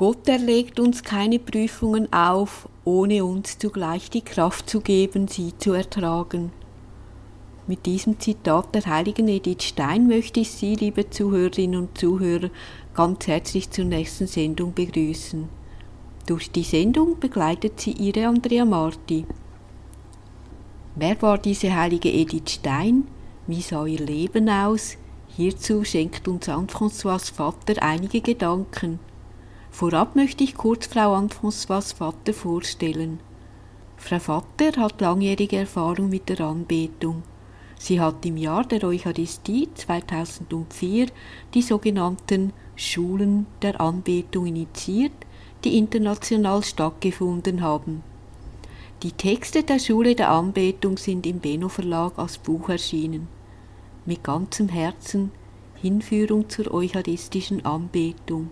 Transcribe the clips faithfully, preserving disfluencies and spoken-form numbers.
Gott erlegt uns keine Prüfungen auf, ohne uns zugleich die Kraft zu geben, sie zu ertragen. Mit diesem Zitat der heiligen Edith Stein möchte ich Sie, liebe Zuhörerinnen und Zuhörer, ganz herzlich zur nächsten Sendung begrüßen. Durch die Sendung begleitet Sie Ihre Andrea Marti. Wer war diese heilige Edith Stein? Wie sah ihr Leben aus? Hierzu schenkt uns Anne-Françoise Vatter einige Gedanken. Vorab möchte ich kurz Frau Anne-Françoise Vatter vorstellen. Frau Vatter hat langjährige Erfahrung mit der Anbetung. Sie hat im Jahr der Eucharistie zweitausendvier die sogenannten Schulen der Anbetung initiiert, die international stattgefunden haben. Die Texte der Schule der Anbetung sind im Benno Verlag als Buch erschienen. Mit ganzem Herzen Hinführung zur eucharistischen Anbetung.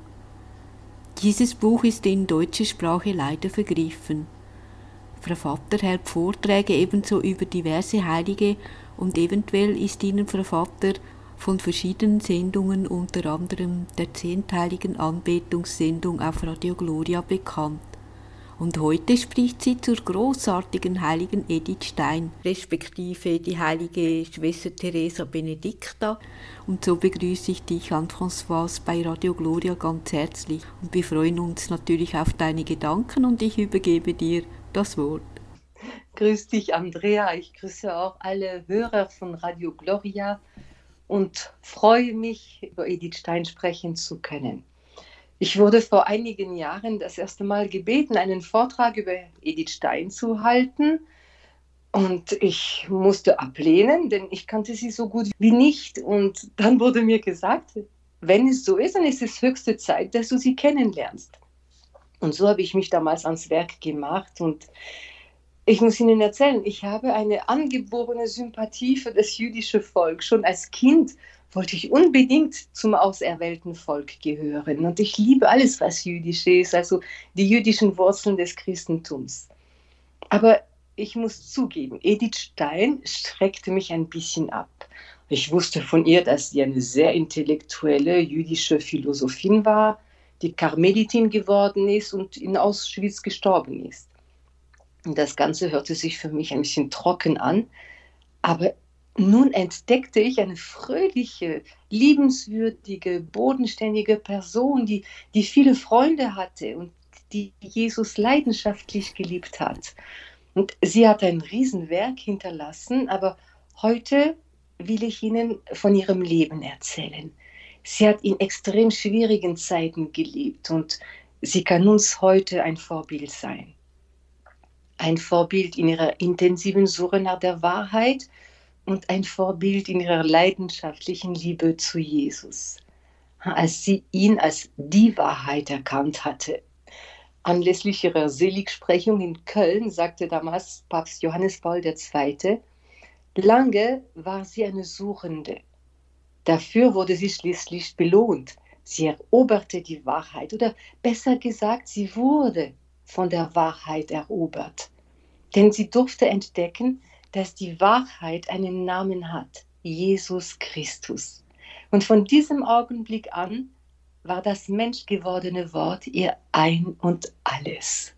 Dieses Buch ist in deutscher Sprache leider vergriffen. Frau Vatter hält Vorträge ebenso über diverse Heilige und eventuell ist Ihnen Frau Vatter von verschiedenen Sendungen, unter anderem der zehnteiligen Anbetungssendung auf Radio Gloria, bekannt. Und heute spricht sie zur großartigen heiligen Edith Stein, respektive die heilige Schwester Teresa Benedicta. Und so begrüße ich dich, Anne-Françoise, bei Radio Gloria ganz herzlich. Und wir freuen uns natürlich auf deine Gedanken und ich übergebe dir das Wort. Grüß dich, Andrea. Ich grüße auch alle Hörer von Radio Gloria und freue mich, über Edith Stein sprechen zu können. Ich wurde vor einigen Jahren das erste Mal gebeten, einen Vortrag über Edith Stein zu halten. Und ich musste ablehnen, denn ich kannte sie so gut wie nicht. Und dann wurde mir gesagt, wenn es so ist, dann ist es höchste Zeit, dass du sie kennenlernst. Und so habe ich mich damals ans Werk gemacht. Und ich muss Ihnen erzählen, ich habe eine angeborene Sympathie für das jüdische Volk. Schon als Kind wollte ich unbedingt zum auserwählten Volk gehören. Und ich liebe alles, was jüdisch ist, also die jüdischen Wurzeln des Christentums. Aber ich muss zugeben, Edith Stein schreckte mich ein bisschen ab. Ich wusste von ihr, dass sie eine sehr intellektuelle jüdische Philosophin war, die Karmelitin geworden ist und in Auschwitz gestorben ist. Und das Ganze hörte sich für mich ein bisschen trocken an, aber nun entdeckte ich eine fröhliche, liebenswürdige, bodenständige Person, die, die viele Freunde hatte und die Jesus leidenschaftlich geliebt hat. Und sie hat ein Riesenwerk hinterlassen, aber heute will ich Ihnen von ihrem Leben erzählen. Sie hat in extrem schwierigen Zeiten gelebt und sie kann uns heute ein Vorbild sein. Ein Vorbild in ihrer intensiven Suche nach der Wahrheit und ein Vorbild in ihrer leidenschaftlichen Liebe zu Jesus, als sie ihn als die Wahrheit erkannt hatte. Anlässlich ihrer Seligsprechung in Köln sagte damals Papst Johannes Paul der Zweite, lange war sie eine Suchende. Dafür wurde sie schließlich belohnt. Sie eroberte die Wahrheit, oder besser gesagt, sie wurde von der Wahrheit erobert. Denn sie durfte entdecken, dass die Wahrheit einen Namen hat, Jesus Christus. Und von diesem Augenblick an war das menschgewordene Wort ihr Ein und Alles.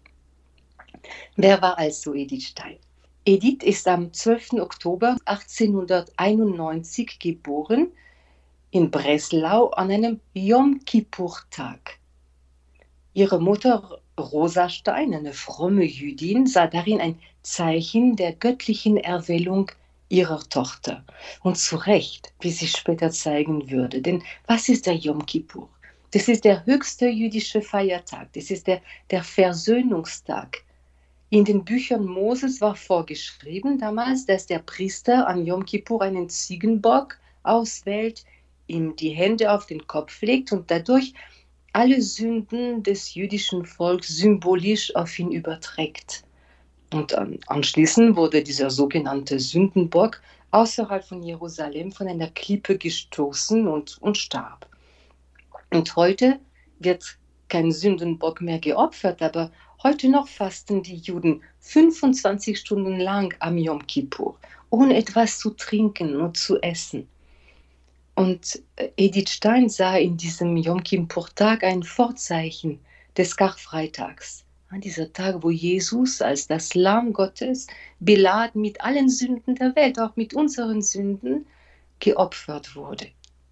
Wer war also Edith Stein? Edith ist am zwölften Oktober achtzehnhunderteinundneunzig geboren in Breslau an einem Jom-Kippur-Tag. Ihre Mutter Rosa Stein, eine fromme Jüdin, sah darin ein Zeichen der göttlichen Erwählung ihrer Tochter. Und zu Recht, wie sie später zeigen würde. Denn was ist der Jom Kippur? Das ist der höchste jüdische Feiertag. Das ist der, der Versöhnungstag. In den Büchern Moses war vorgeschrieben damals, dass der Priester an Jom Kippur einen Ziegenbock auswählt, ihm die Hände auf den Kopf legt und dadurch alle Sünden des jüdischen Volks symbolisch auf ihn überträgt. Und anschließend wurde dieser sogenannte Sündenbock außerhalb von Jerusalem von einer Klippe gestoßen und, und starb. Und heute wird kein Sündenbock mehr geopfert, aber heute noch fasten die Juden fünfundzwanzig Stunden lang am Jom Kippur, ohne etwas zu trinken und zu essen. Und Edith Stein sah in diesem Jom Kippur-Tag ein Vorzeichen des Karfreitags. An dieser Tag, wo Jesus als das Lamm Gottes, beladen mit allen Sünden der Welt, auch mit unseren Sünden, geopfert wurde.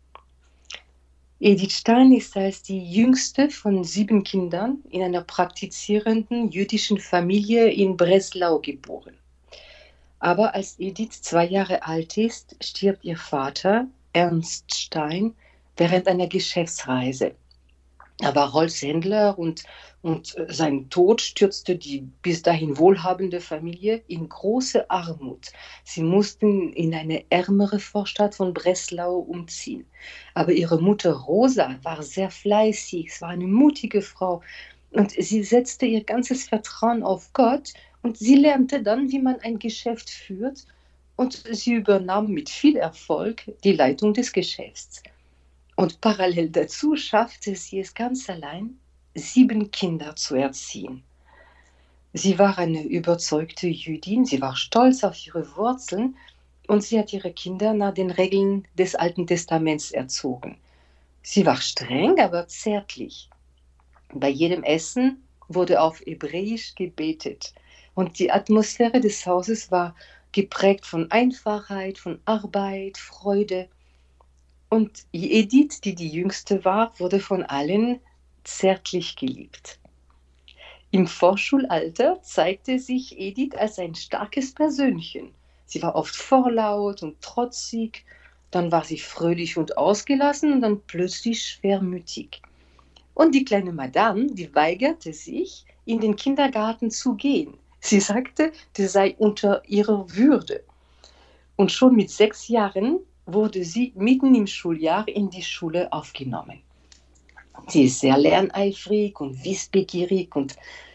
Edith Stein ist als die jüngste von sieben Kindern in einer praktizierenden jüdischen Familie in Breslau geboren. Aber als Edith zwei Jahre alt ist, stirbt ihr Vater, Ernst Stein, während einer Geschäftsreise. Er war Holzhändler und, und sein Tod stürzte die bis dahin wohlhabende Familie in große Armut. Sie mussten in eine ärmere Vorstadt von Breslau umziehen. Aber ihre Mutter Rosa war sehr fleißig, es war eine mutige Frau und sie setzte ihr ganzes Vertrauen auf Gott und sie lernte dann, wie man ein Geschäft führt und sie übernahm mit viel Erfolg die Leitung des Geschäfts. Und parallel dazu schaffte sie es ganz allein, sieben Kinder zu erziehen. Sie war eine überzeugte Jüdin, sie war stolz auf ihre Wurzeln und sie hat ihre Kinder nach den Regeln des Alten Testaments erzogen. Sie war streng, aber zärtlich. Bei jedem Essen wurde auf Hebräisch gebetet und die Atmosphäre des Hauses war geprägt von Einfachheit, von Arbeit, Freude. Und Edith, die die Jüngste war, wurde von allen zärtlich geliebt. Im Vorschulalter zeigte sich Edith als ein starkes Persönchen. Sie war oft vorlaut und trotzig, dann war sie fröhlich und ausgelassen und dann plötzlich schwermütig. Und die kleine Madame, die weigerte sich, in den Kindergarten zu gehen. Sie sagte, das sei unter ihrer Würde. Und schon mit sechs Jahren wurde sie mitten im Schuljahr in die Schule aufgenommen. Sie ist sehr lerneifrig und wissbegierig und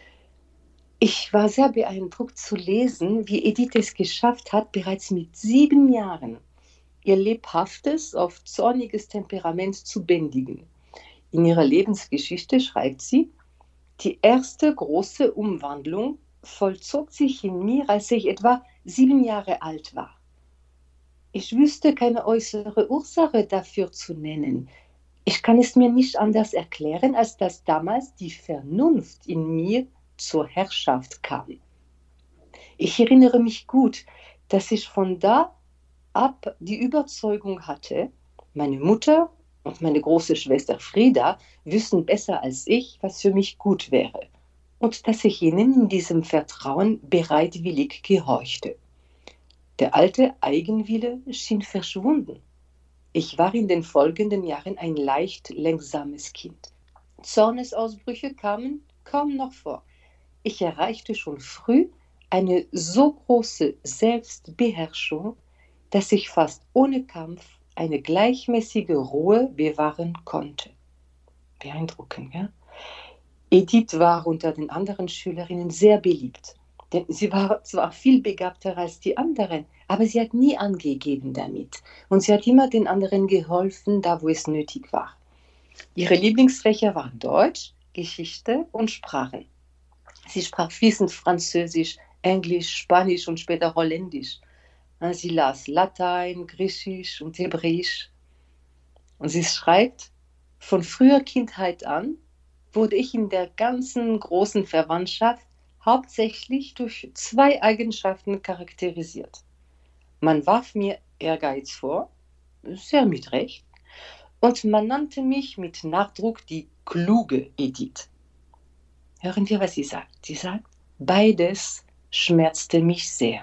ich war sehr beeindruckt zu lesen, wie Edith es geschafft hat, bereits mit sieben Jahren ihr lebhaftes, oft zorniges Temperament zu bändigen. In ihrer Lebensgeschichte schreibt sie, die erste große Umwandlung vollzog sich in mir, als ich etwa sieben Jahre alt war. Ich wüsste keine äußere Ursache dafür zu nennen. Ich kann es mir nicht anders erklären, als dass damals die Vernunft in mir zur Herrschaft kam. Ich erinnere mich gut, dass ich von da ab die Überzeugung hatte, meine Mutter und meine große Schwester Frieda wüssten besser als ich, was für mich gut wäre, und dass ich ihnen in diesem Vertrauen bereitwillig gehorchte. Der alte Eigenwille schien verschwunden. Ich war in den folgenden Jahren ein leicht lenksames Kind. Zornesausbrüche kamen kaum noch vor. Ich erreichte schon früh eine so große Selbstbeherrschung, dass ich fast ohne Kampf eine gleichmäßige Ruhe bewahren konnte. Beeindruckend, ja? Edith war unter den anderen Schülerinnen sehr beliebt. Denn sie war zwar viel begabter als die anderen, aber sie hat nie angegeben damit. Und sie hat immer den anderen geholfen, da wo es nötig war. Ihre Lieblingsfächer waren Deutsch, Geschichte und Sprachen. Sie sprach fließend Französisch, Englisch, Spanisch und später Holländisch. Sie las Latein, Griechisch und Hebräisch. Und sie schreibt, von früher Kindheit an wurde ich in der ganzen großen Verwandtschaft hauptsächlich durch zwei Eigenschaften charakterisiert. Man warf mir Ehrgeiz vor, sehr mit Recht, und man nannte mich mit Nachdruck die kluge Edith. Hören wir, was sie sagt. Sie sagt, beides schmerzte mich sehr.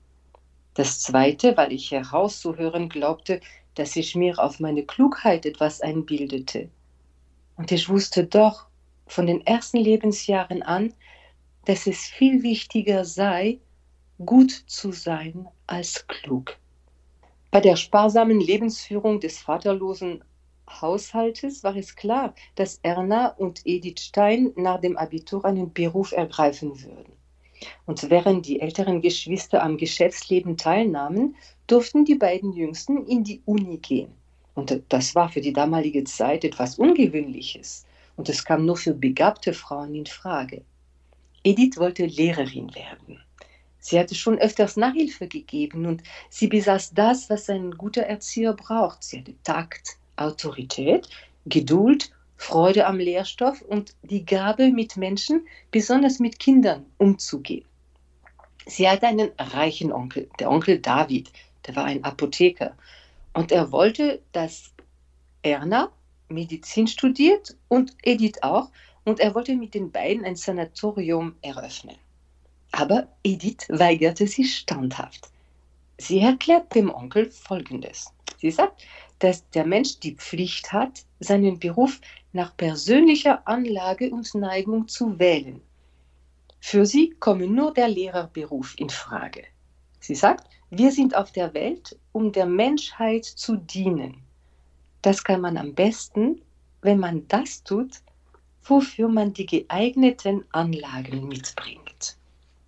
Das Zweite, weil ich herauszuhören glaubte, dass ich mir auf meine Klugheit etwas einbildete. Und ich wusste doch von den ersten Lebensjahren an, dass es viel wichtiger sei, gut zu sein als klug. Bei der sparsamen Lebensführung des vaterlosen Haushaltes war es klar, dass Erna und Edith Stein nach dem Abitur einen Beruf ergreifen würden. Und während die älteren Geschwister am Geschäftsleben teilnahmen, durften die beiden Jüngsten in die Uni gehen. Und das war für die damalige Zeit etwas Ungewöhnliches. Und es kam nur für begabte Frauen in Frage. Edith wollte Lehrerin werden. Sie hatte schon öfters Nachhilfe gegeben und sie besaß das, was ein guter Erzieher braucht. Sie hatte Takt, Autorität, Geduld Freude am Lehrstoff und die Gabe, mit Menschen, besonders mit Kindern, umzugehen. Sie hatte einen reichen Onkel, der Onkel David, der war ein Apotheker. Und er wollte, dass Erna Medizin studiert und Edith auch. Und er wollte mit den beiden ein Sanatorium eröffnen. Aber Edith weigerte sich standhaft. Sie erklärt dem Onkel Folgendes. Sie sagt, dass der Mensch die Pflicht hat, seinen Beruf nach persönlicher Anlage und Neigung zu wählen. Für sie komme nur der Lehrerberuf in Frage. Sie sagt, wir sind auf der Welt, um der Menschheit zu dienen. Das kann man am besten, wenn man das tut, wofür man die geeigneten Anlagen mitbringt.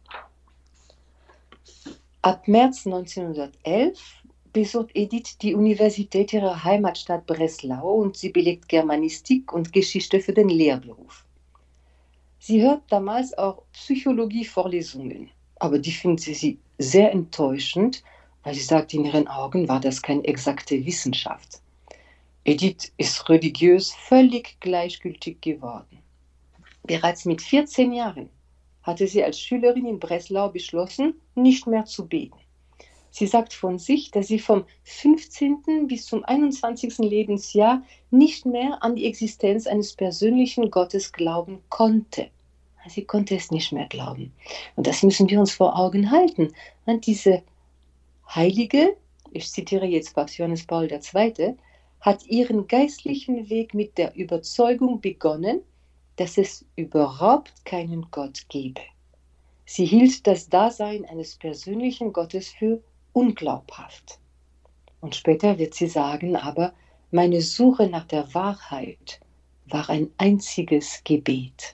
Ab März neunzehnhundertelf besucht Edith die Universität ihrer Heimatstadt Breslau und sie belegt Germanistik und Geschichte für den Lehrberuf. Sie hört damals auch Psychologie-Vorlesungen, aber die findet sie sehr enttäuschend, weil sie sagt, in ihren Augen war das keine exakte Wissenschaft. Edith ist religiös völlig gleichgültig geworden. Bereits mit vierzehn Jahren hatte sie als Schülerin in Breslau beschlossen, nicht mehr zu beten. Sie sagt von sich, dass sie vom fünfzehnten bis zum einundzwanzigsten Lebensjahr nicht mehr an die Existenz eines persönlichen Gottes glauben konnte. Sie konnte es nicht mehr glauben. Und das müssen wir uns vor Augen halten. Und diese Heilige, ich zitiere jetzt Papst Johannes Paul der Zweite, hat ihren geistlichen Weg mit der Überzeugung begonnen, dass es überhaupt keinen Gott gebe. Sie hielt das Dasein eines persönlichen Gottes für unglaubhaft. Und später wird sie sagen, aber meine Suche nach der Wahrheit war ein einziges Gebet.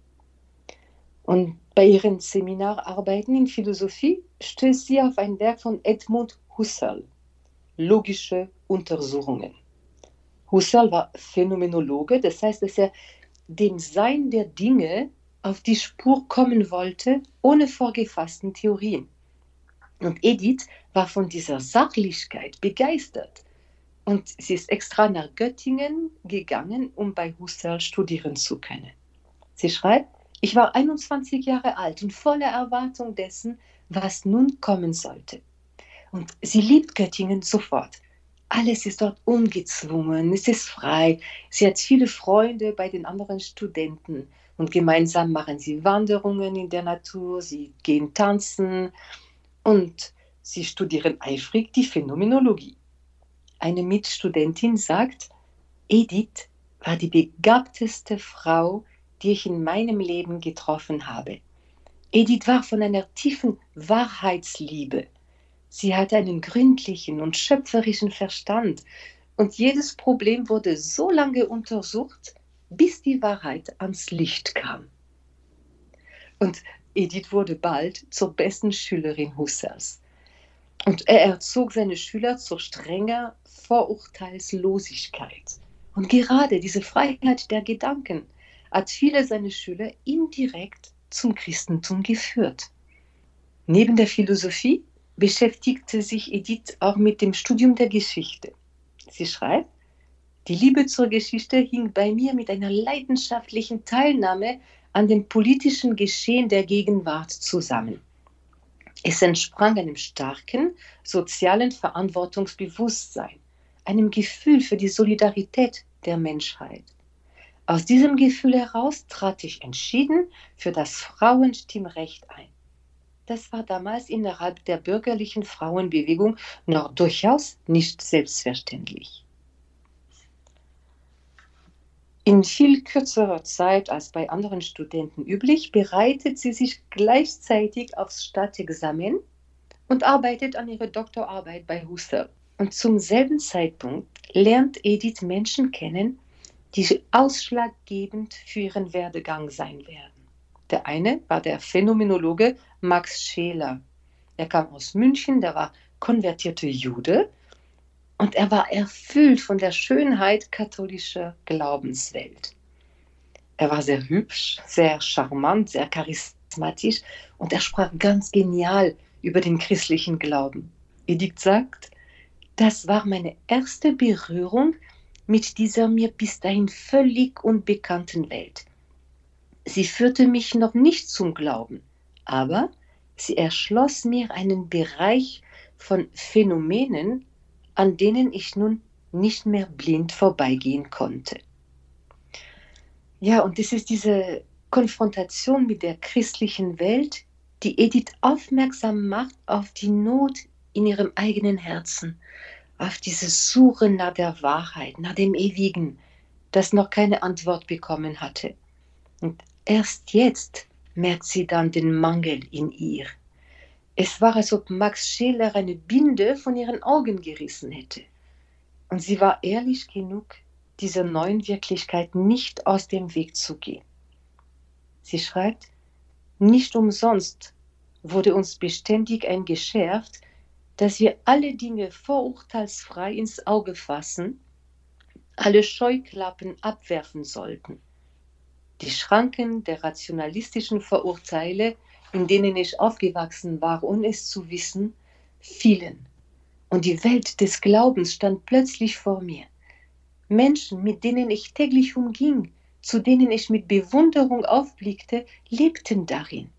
Und bei ihren Seminararbeiten in Philosophie stößt sie auf ein Werk von Edmund Husserl, Logische Untersuchungen. Husserl war Phänomenologe, das heißt, dass er dem Sein der Dinge auf die Spur kommen wollte, ohne vorgefassten Theorien. Und Edith war von dieser Sachlichkeit begeistert. Und sie ist extra nach Göttingen gegangen, um bei Husserl studieren zu können. Sie schreibt, ich war einundzwanzig Jahre alt und voller Erwartung dessen, was nun kommen sollte. Und sie liebt Göttingen sofort. Alles ist dort ungezwungen, es ist frei. Sie hat viele Freunde bei den anderen Studenten und gemeinsam machen sie Wanderungen in der Natur, sie gehen tanzen und sie studieren eifrig die Phänomenologie. Eine Mitstudentin sagt, Edith war die begabteste Frau, die ich in meinem Leben getroffen habe. Edith war von einer tiefen Wahrheitsliebe. Sie hatte einen gründlichen und schöpferischen Verstand und jedes Problem wurde so lange untersucht, bis die Wahrheit ans Licht kam. Und Edith wurde bald zur besten Schülerin Husserls. Und er erzog seine Schüler zu strenger Vorurteilslosigkeit. Und gerade diese Freiheit der Gedanken hat viele seiner Schüler indirekt zum Christentum geführt. Neben der Philosophie beschäftigte sich Edith auch mit dem Studium der Geschichte. Sie schreibt, die Liebe zur Geschichte hing bei mir mit einer leidenschaftlichen Teilnahme an dem politischen Geschehen der Gegenwart zusammen. Es entsprang einem starken sozialen Verantwortungsbewusstsein, einem Gefühl für die Solidarität der Menschheit. Aus diesem Gefühl heraus trat ich entschieden für das Frauenstimmrecht ein. Das war damals innerhalb der bürgerlichen Frauenbewegung noch durchaus nicht selbstverständlich. In viel kürzerer Zeit als bei anderen Studenten üblich, bereitet sie sich gleichzeitig aufs Staatsexamen und arbeitet an ihrer Doktorarbeit bei Husserl. Und zum selben Zeitpunkt lernt Edith Menschen kennen, die ausschlaggebend für ihren Werdegang sein werden. Der eine war der Phänomenologe Max Scheler. Er kam aus München, der war konvertierter Jude und er war erfüllt von der Schönheit katholischer Glaubenswelt. Er war sehr hübsch, sehr charmant, sehr charismatisch und er sprach ganz genial über den christlichen Glauben. Edith sagt, das war meine erste Berührung mit dieser mir bis dahin völlig unbekannten Welt. Sie führte mich noch nicht zum Glauben, aber sie erschloss mir einen Bereich von Phänomenen, an denen ich nun nicht mehr blind vorbeigehen konnte. Ja, und es ist diese Konfrontation mit der christlichen Welt, die Edith aufmerksam macht auf die Not in ihrem eigenen Herzen, auf dieses Suchen nach der Wahrheit, nach dem Ewigen, das noch keine Antwort bekommen hatte. Und erst jetzt merkt sie dann den Mangel in ihr. Es war, als ob Max Scheler eine Binde von ihren Augen gerissen hätte. Und sie war ehrlich genug, dieser neuen Wirklichkeit nicht aus dem Weg zu gehen. Sie schreibt, nicht umsonst wurde uns beständig eingeschärft, dass wir alle Dinge vorurteilsfrei ins Auge fassen, alle Scheuklappen abwerfen sollten. Die Schranken der rationalistischen Vorurteile, in denen ich aufgewachsen war, ohne es zu wissen, fielen. Und die Welt des Glaubens stand plötzlich vor mir. Menschen, mit denen ich täglich umging, zu denen ich mit Bewunderung aufblickte, lebten darin.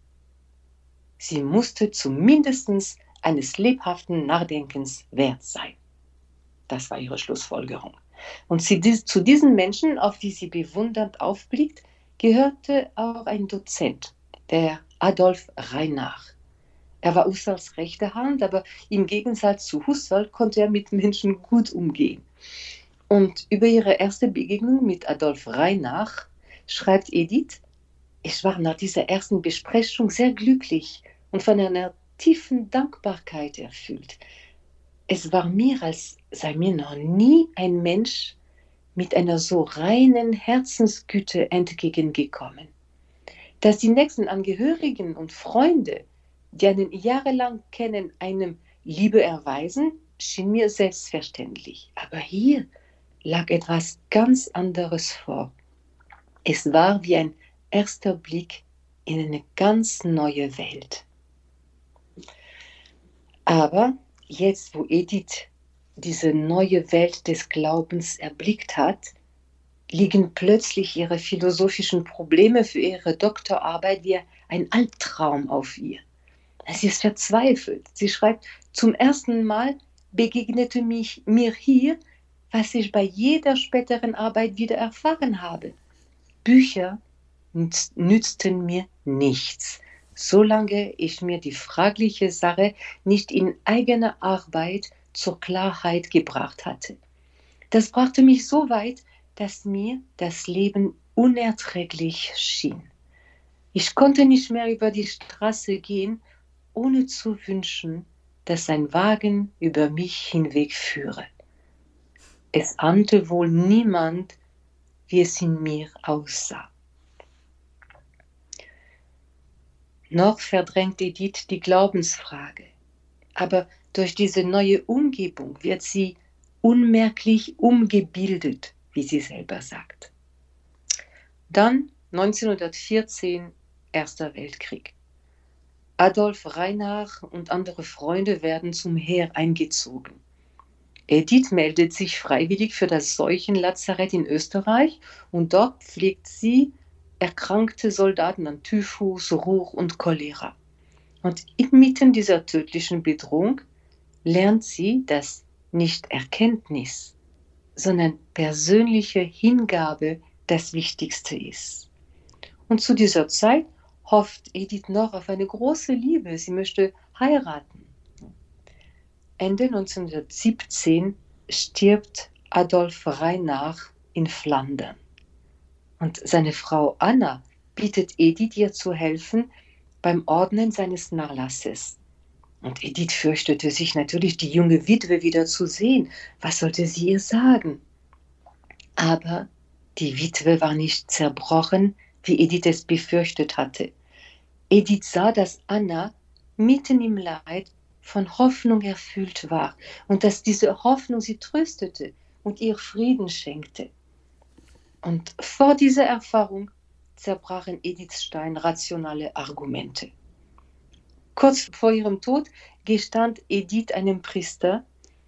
Sie musste zumindest eines lebhaften Nachdenkens wert sein. Das war ihre Schlussfolgerung. Und sie, zu diesen Menschen, auf die sie bewundernd aufblickt, gehörte auch ein Dozent, der Adolf Reinach. Er war Husserls rechte Hand, aber im Gegensatz zu Husserl konnte er mit Menschen gut umgehen. Und über ihre erste Begegnung mit Adolf Reinach schreibt Edith, ich war nach dieser ersten Besprechung sehr glücklich und von einer tiefen Dankbarkeit erfüllt. Es war mir, als sei mir noch nie ein Mensch mit einer so reinen Herzensgüte entgegengekommen. Dass die nächsten Angehörigen und Freunde, die einen jahrelang kennen, einem Liebe erweisen, schien mir selbstverständlich. Aber hier lag etwas ganz anderes vor. Es war wie ein erster Blick in eine ganz neue Welt. Aber jetzt, wo Edith diese neue Welt des Glaubens erblickt hat, liegen plötzlich ihre philosophischen Probleme für ihre Doktorarbeit wie ein Albtraum auf ihr. Sie ist verzweifelt. Sie schreibt, zum ersten Mal begegnete mich, mir hier, was ich bei jeder späteren Arbeit wieder erfahren habe. Bücher nützten mir nichts, solange ich mir die fragliche Sache nicht in eigener Arbeit zur Klarheit gebracht hatte. Das brachte mich so weit, dass mir das Leben unerträglich schien. Ich konnte nicht mehr über die Straße gehen, ohne zu wünschen, dass ein Wagen über mich hinwegführe. Es ahnte wohl niemand, wie es in mir aussah. Noch verdrängt Edith die Glaubensfrage, aber durch diese neue Umgebung wird sie unmerklich umgebildet, wie sie selber sagt. Dann neunzehnhundertvierzehn, Erster Weltkrieg. Adolf Reinach und andere Freunde werden zum Heer eingezogen. Edith meldet sich freiwillig für das Seuchenlazarett in Österreich und dort pflegt sie erkrankte Soldaten an Typhus, Ruhr und Cholera. Und inmitten dieser tödlichen Bedrohung lernt sie, dass nicht Erkenntnis, sondern persönliche Hingabe das Wichtigste ist. Und zu dieser Zeit hofft Edith noch auf eine große Liebe. Sie möchte heiraten. Ende neunzehnhundertsiebzehn stirbt Adolf Reinach in Flandern. Und seine Frau Anna bittet Edith, ihr zu helfen beim Ordnen seines Nachlasses. Und Edith fürchtete sich natürlich, die junge Witwe wieder zu sehen. Was sollte sie ihr sagen? Aber die Witwe war nicht zerbrochen, wie Edith es befürchtet hatte. Edith sah, dass Anna mitten im Leid von Hoffnung erfüllt war und dass diese Hoffnung sie tröstete und ihr Frieden schenkte. Und vor dieser Erfahrung zerbrachen Edith Stein rationale Argumente. Kurz vor ihrem Tod gestand Edith einem Priester,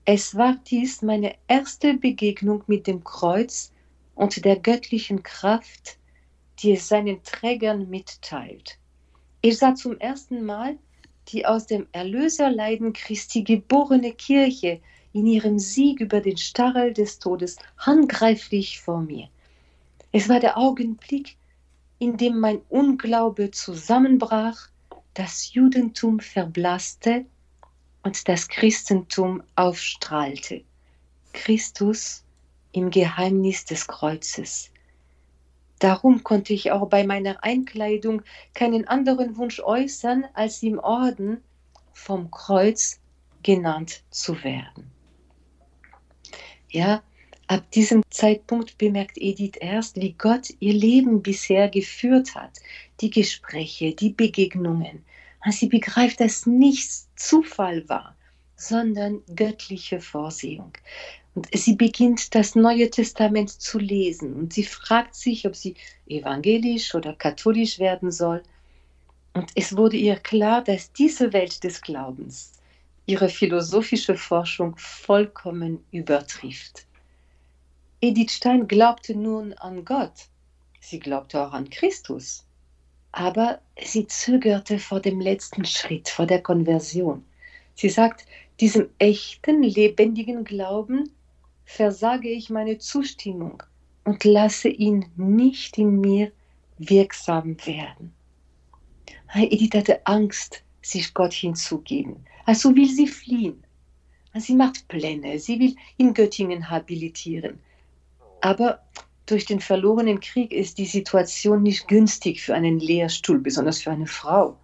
Es war dies meine erste Begegnung mit dem Kreuz und der göttlichen Kraft, die es seinen Trägern mitteilt. Ich sah zum ersten Mal die aus dem Erlöserleiden Christi geborene Kirche in ihrem Sieg über den Stachel des Todes handgreiflich vor mir. Es war der Augenblick, in dem mein Unglaube zusammenbrach, das Judentum verblasste und das Christentum aufstrahlte. Christus im Geheimnis des Kreuzes. Darum konnte ich auch bei meiner Einkleidung keinen anderen Wunsch äußern, als im Orden vom Kreuz genannt zu werden. Ja, ab diesem Zeitpunkt bemerkt Edith erst, wie Gott ihr Leben bisher geführt hat. Die Gespräche, die Begegnungen. Sie begreift, dass nichts Zufall war, sondern göttliche Vorsehung. Und sie beginnt das Neue Testament zu lesen und sie fragt sich, ob sie evangelisch oder katholisch werden soll. Und es wurde ihr klar, dass diese Welt des Glaubens ihre philosophische Forschung vollkommen übertrifft. Edith Stein glaubte nun an Gott, sie glaubte auch an Christus, aber sie zögerte vor dem letzten Schritt, vor der Konversion. Sie sagt, diesem echten, lebendigen Glauben versage ich meine Zustimmung und lasse ihn nicht in mir wirksam werden. Edith hatte Angst, sich Gott hinzugeben. Also will sie fliehen. Sie macht Pläne, sie will in Göttingen habilitieren. Aber durch den verlorenen Krieg ist die Situation nicht günstig für einen Lehrstuhl, besonders für eine Frau.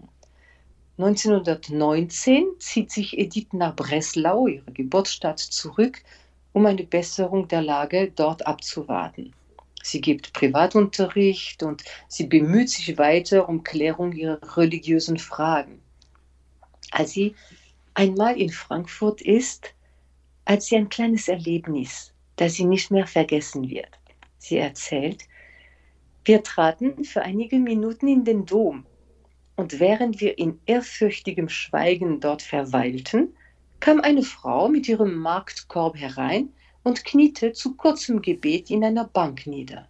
neunzehnhundertneunzehn zieht sich Edith nach Breslau, ihre Geburtsstadt, zurück, um eine Besserung der Lage dort abzuwarten. Sie gibt Privatunterricht und sie bemüht sich weiter um Klärung ihrer religiösen Fragen. Als sie einmal in Frankfurt ist, hat sie ein kleines Erlebnis, das sie nicht mehr vergessen wird. Sie erzählt, wir traten für einige Minuten in den Dom und während wir in ehrfürchtigem Schweigen dort verweilten, kam eine Frau mit ihrem Marktkorb herein und kniete zu kurzem Gebet in einer Bank nieder.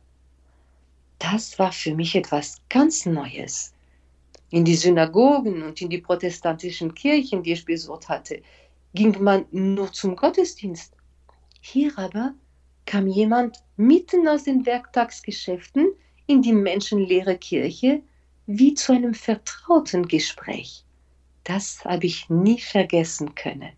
Das war für mich etwas ganz Neues. In die Synagogen und in die protestantischen Kirchen, die ich besucht hatte, ging man nur zum Gottesdienst. Hier aber kam jemand mitten aus den Werktagsgeschäften in die menschenleere Kirche wie zu einem vertrauten Gespräch. Das habe ich nie vergessen können.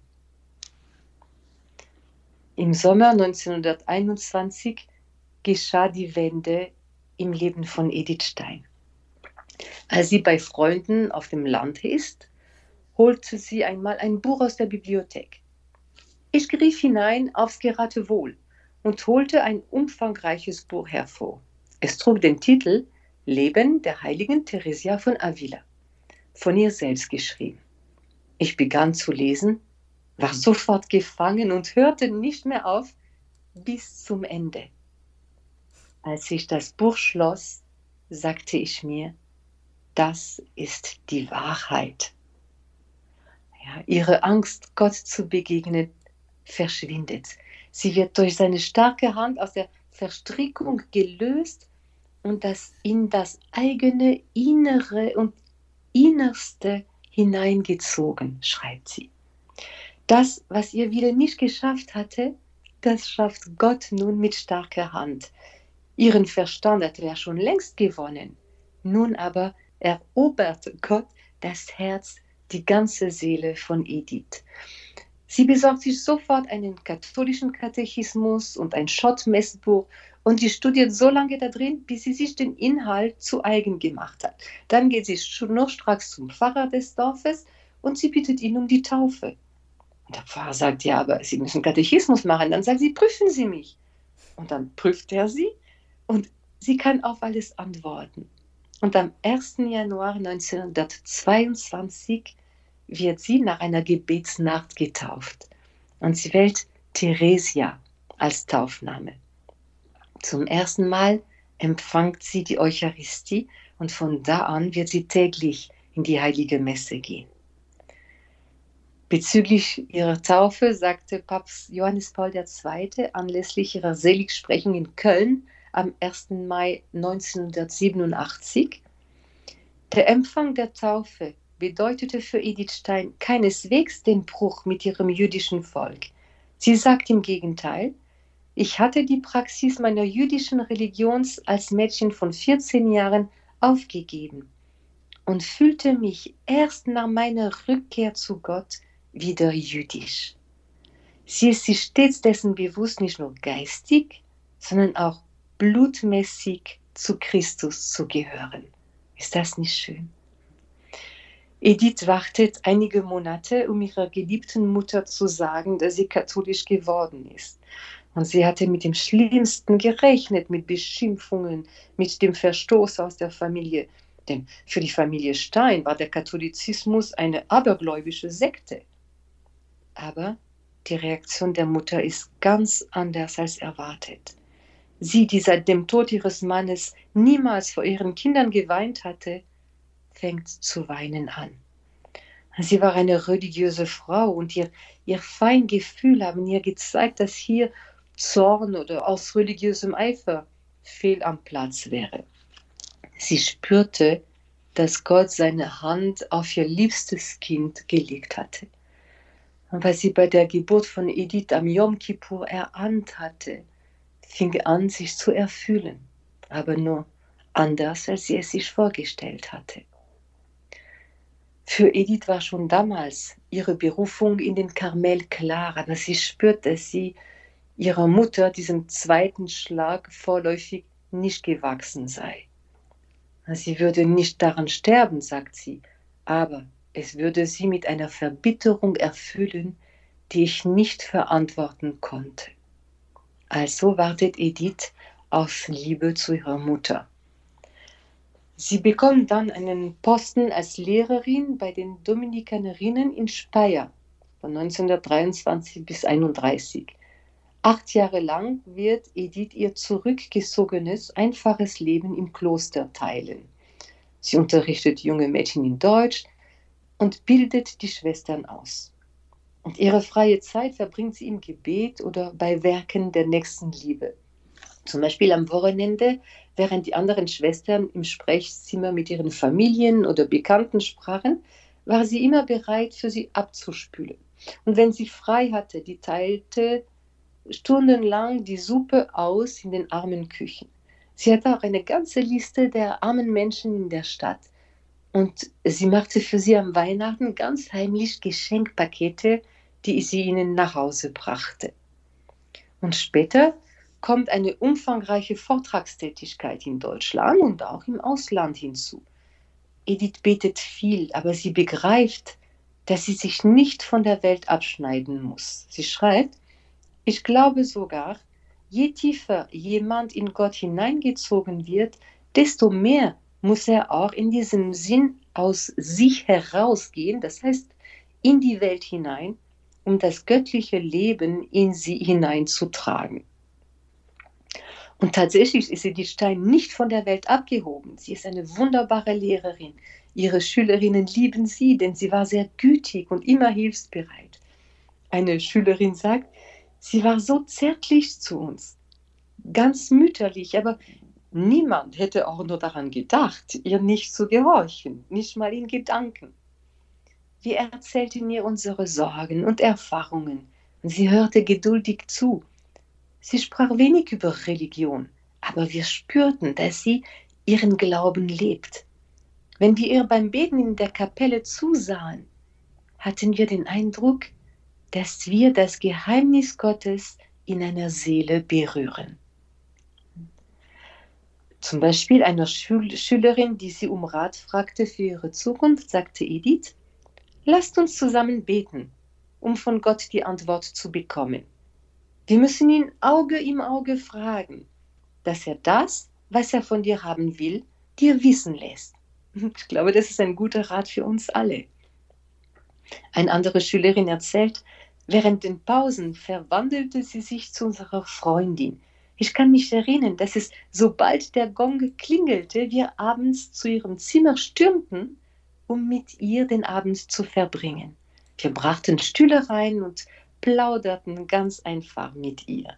Im Sommer neunzehnhunderteinundzwanzig geschah die Wende im Leben von Edith Stein. Als sie bei Freunden auf dem Land ist, holte sie einmal ein Buch aus der Bibliothek. Ich griff hinein aufs Geratewohl und holte ein umfangreiches Buch hervor. Es trug den Titel Leben der heiligen Theresia von Avila, von ihr selbst geschrieben. Ich begann zu lesen, war sofort gefangen und hörte nicht mehr auf bis zum Ende. Als ich das Buch schloss, sagte ich mir, das ist die Wahrheit. Ja, ihre Angst, Gott zu begegnen, verschwindet. Sie wird durch seine starke Hand aus der Verstrickung gelöst und das in das eigene Innere und Innerste hineingezogen, schreibt sie. Das, was ihr wieder nicht geschafft hatte, das schafft Gott nun mit starker Hand. Ihren Verstand hat er schon längst gewonnen. Nun aber erobert Gott das Herz, die ganze Seele von Edith. Sie besorgt sich sofort einen katholischen Katechismus und ein Schott-Messbuch und sie studiert so lange da drin, bis sie sich den Inhalt zu eigen gemacht hat. Dann geht sie schnurstracks zum Pfarrer des Dorfes und sie bittet ihn um die Taufe. Und der Pfarrer sagt, ja, aber Sie müssen Katechismus machen. Dann sagt sie, prüfen Sie mich. Und dann prüft er sie und sie kann auf alles antworten. Und am ersten Januar neunzehnhundertzweiundzwanzig wird sie nach einer Gebetsnacht getauft. Und sie wählt Theresia als Taufname. Zum ersten Mal empfängt sie die Eucharistie und von da an wird sie täglich in die Heilige Messe gehen. Bezüglich ihrer Taufe sagte Papst Johannes Paul der Zweite anlässlich ihrer Seligsprechung in Köln am ersten Mai neunzehnhundertsiebenundachtzig: Der Empfang der Taufe bedeutete für Edith Stein keineswegs den Bruch mit ihrem jüdischen Volk. Sie sagt im Gegenteil: Ich hatte die Praxis meiner jüdischen Religion als Mädchen von vierzehn Jahren aufgegeben und fühlte mich erst nach meiner Rückkehr zu Gott wieder jüdisch. Sie ist sich stets dessen bewusst, nicht nur geistig, sondern auch blutmäßig zu Christus zu gehören. Ist das nicht schön? Edith wartet einige Monate, um ihrer geliebten Mutter zu sagen, dass sie katholisch geworden ist. Und sie hatte mit dem Schlimmsten gerechnet, mit Beschimpfungen, mit dem Verstoß aus der Familie. Denn für die Familie Stein war der Katholizismus eine abergläubische Sekte. Aber die Reaktion der Mutter ist ganz anders als erwartet. Sie, die seit dem Tod ihres Mannes niemals vor ihren Kindern geweint hatte, fängt zu weinen an. Sie war eine religiöse Frau und ihr, ihr Feingefühl haben ihr gezeigt, dass hier Zorn oder aus religiösem Eifer fehl am Platz wäre. Sie spürte, dass Gott seine Hand auf ihr liebstes Kind gelegt hatte. Und was sie bei der Geburt von Edith am Yom Kippur erahnt hatte, fing an, sich zu erfüllen, aber nur anders, als sie es sich vorgestellt hatte. Für Edith war schon damals ihre Berufung in den Karmel klar, aber sie spürte, dass sie ihrer Mutter diesem zweiten Schlag vorläufig nicht gewachsen sei. Sie würde nicht daran sterben, sagt sie, aber es würde sie mit einer Verbitterung erfüllen, die ich nicht verantworten konnte. Also wartet Edith aus Liebe zu ihrer Mutter. Sie bekommt dann einen Posten als Lehrerin bei den Dominikanerinnen in Speyer von neunzehnhundertdreiundzwanzig bis einunddreißig. Acht Jahre lang wird Edith ihr zurückgezogenes, einfaches Leben im Kloster teilen. Sie unterrichtet junge Mädchen in Deutsch und bildet die Schwestern aus. Und ihre freie Zeit verbringt sie im Gebet oder bei Werken der Nächstenliebe. Zum Beispiel am Wochenende, während die anderen Schwestern im Sprechzimmer mit ihren Familien oder Bekannten sprachen, war sie immer bereit, für sie abzuspülen. Und wenn sie frei hatte, die teilte stundenlang die Suppe aus in den armen Küchen. Sie hatte auch eine ganze Liste der armen Menschen in der Stadt. Und sie machte für sie am Weihnachten ganz heimlich Geschenkpakete, die sie ihnen nach Hause brachte. Und später kommt eine umfangreiche Vortragstätigkeit in Deutschland und auch im Ausland hinzu. Edith betet viel, aber sie begreift, dass sie sich nicht von der Welt abschneiden muss. Sie schreibt: Ich glaube sogar, je tiefer jemand in Gott hineingezogen wird, desto mehr muss er auch in diesem Sinn aus sich herausgehen, das heißt in die Welt hinein, um das göttliche Leben in sie hineinzutragen. Und tatsächlich ist Edith Stein nicht von der Welt abgehoben. Sie ist eine wunderbare Lehrerin. Ihre Schülerinnen lieben sie, denn sie war sehr gütig und immer hilfsbereit. Eine Schülerin sagt, sie war so zärtlich zu uns, ganz mütterlich, aber niemand hätte auch nur daran gedacht, ihr nicht zu gehorchen, nicht mal in Gedanken. Wir erzählten ihr unsere Sorgen und Erfahrungen und sie hörte geduldig zu. Sie sprach wenig über Religion, aber wir spürten, dass sie ihren Glauben lebt. Wenn wir ihr beim Beten in der Kapelle zusahen, hatten wir den Eindruck, dass wir das Geheimnis Gottes in einer Seele berühren. Zum Beispiel einer Schül- Schülerin, die sie um Rat fragte für ihre Zukunft, sagte Edith: Lasst uns zusammen beten, um von Gott die Antwort zu bekommen. Wir müssen ihn Auge im Auge fragen, dass er das, was er von dir haben will, dir wissen lässt. Ich glaube, das ist ein guter Rat für uns alle. Eine andere Schülerin erzählt, während den Pausen verwandelte sie sich zu unserer Freundin. Ich kann mich erinnern, dass es, sobald der Gong klingelte, wir abends zu ihrem Zimmer stürmten, um mit ihr den Abend zu verbringen. Wir brachten Stühle rein und plauderten ganz einfach mit ihr.